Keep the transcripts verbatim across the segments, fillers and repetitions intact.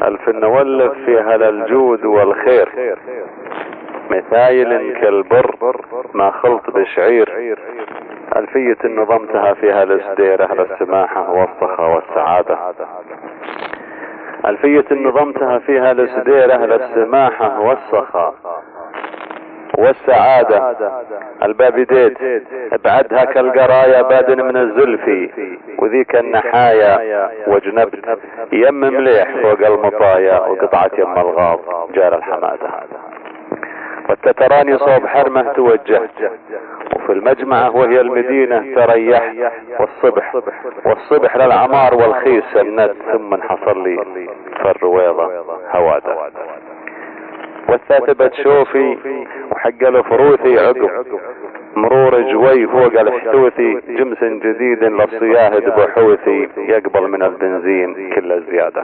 ألف نولف فيها للجود والخير، مثايل كالبر ما خلط بشعير. ألفية نظمتها فيها لسدير أهل السماحة والسخاء والسعادة. ألفية نظمتها فيها لسدير أهل السماحة والسخاء والسعادة. الباب ديت ابعدها كالقرايا بادن من الزلفي، وذيك النحايا وجنبت يم مليح فوق المطايا، وقطعة يم الغاض جار الحمادة. والتتراني صوب حرمه توجهت، وفي المجمعة وهي المدينة تريح، والصبح والصبح للعمار والخيس الند، ثم انحصر لي في الرويضة هوادة. والثاثبة شوفي وحق الفروثي عقب مرور جوي فوق الحثوثي، جمس جديد للصياهد بحوثي يقبل من البنزين كل الزيادة.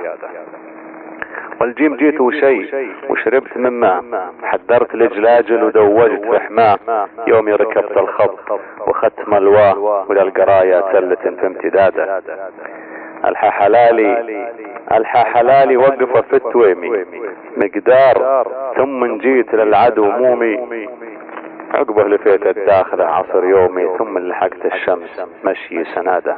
والجيم جيت وشي وشربت من ماء، حدرت لجلاجل ودوجت في حماه، يومي ركبت الخط وخدت ملواه، وللقرايا تلة في امتداده. الحا حلالي الحا حلالي وقف في التويمي مقدار، ثم جيت للعدو مومي، عقبه لفيت الداخلة عصر يومي، ثم لحقت الشمس مشي سناده.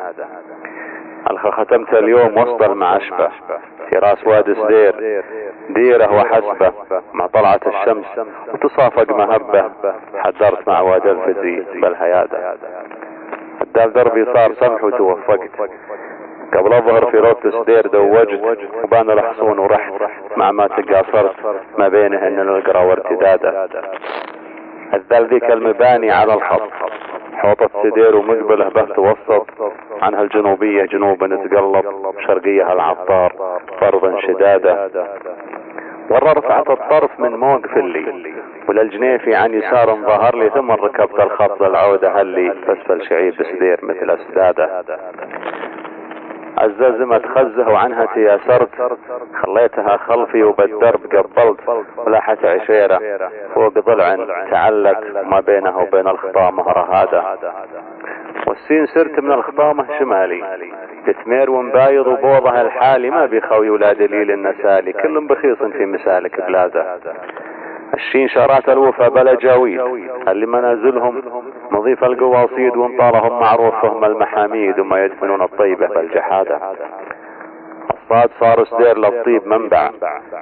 الخ ختمت اليوم وسط المعشبة في راس وادي سدير، ديره وحسبه مع طلعة الشمس وتصافق مهبة، حضرت مع واد الفزي بالهيادة. الدال دربي صار سمح وتوفقت، قبل اظهر في روت سدير دوجت، وبان الحصون ورحت مع ما تقاصرت ما بينهن القرى وارتداده. الذل ذيك المباني على الخط، حوطة سدير ومقبله به توسط عنها الجنوبية جنوبا تقلب، شرقيها العطار فرضا شدادة. ورا رفعت الطرف من موقف اللي، وللجنيفي عن يسار ظهر لي، ثم ركبت الخط للعودة هلي، فاسفل شعيب سدير مثل السدادة. الزازمة تخزه وعنها تياسرت، خليتها خلفي وبالدرب قبلت، ولاحت عشيرة فوق ضلع تعلق ما بينها وبين الخطامة رهادة. والسين سرت من الخطامة شمالي، بتمير ومبايض وبوضها الحالي، ما بيخوي ولا دليل النسالي، كلهم بخيص في مسالك بلاده. الشين شارات الوفا بلا جاويد، اللي منازلهم نظيف القواصيد، وانطالهم معروف فهم المحاميد، وما يدفنون الطيبة بالجحادة. الصاد صار سدير للطيب منبع،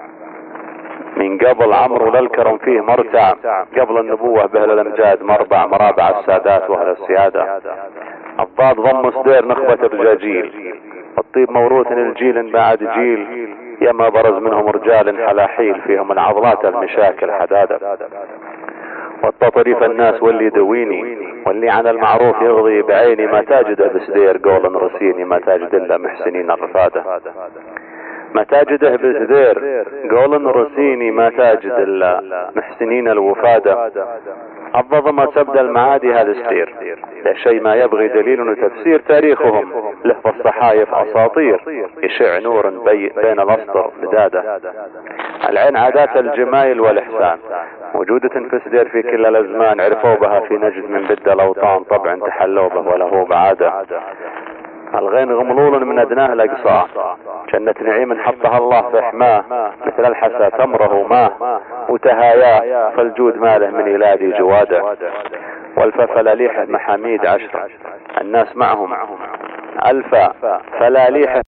من قبل عمرو للكرم فيه مرتع، قبل النبوة بهل الامجاد مربع، مرابع السادات واهل السيادة. الضاد ضم سدير نخبة الرجاجيل، الطيب موروث الجيل بعد جيل، يما برز منهم رجال حلاحيل، فيهم العضلات المشاكل حدادة. والتطريف الناس واللي دويني، واللي عن المعروف يغضي بعيني، ما تاجده بسدير قول رسيني، ما تاجد الا محسنين الرفادة. ما تاجده بسدير قول رسيني، ما تاجد الا محسنين الوفادة. الظظمة تبدأ المعادي هذا سدير، لا شيء ما يبغي دليل وتفسير، تاريخهم له في الصحايف اساطير، يشع نور بي بين الاسطر بداده. العين عادات الجمايل والاحسان موجودة في سدير في كل الازمان، عرفوا بها في نجد من بد الاوطان، طبعا تحلوا به وله بعاده. الغين غملول من ادناه الاقصى، جنة نعيم حطها الله في حماه، مثل الحسى تمره ماه، وتهاياه فالجود ماله من يلادي جواده. والففلاليح محاميد عشرة، الناس معهم ألفا فلاليح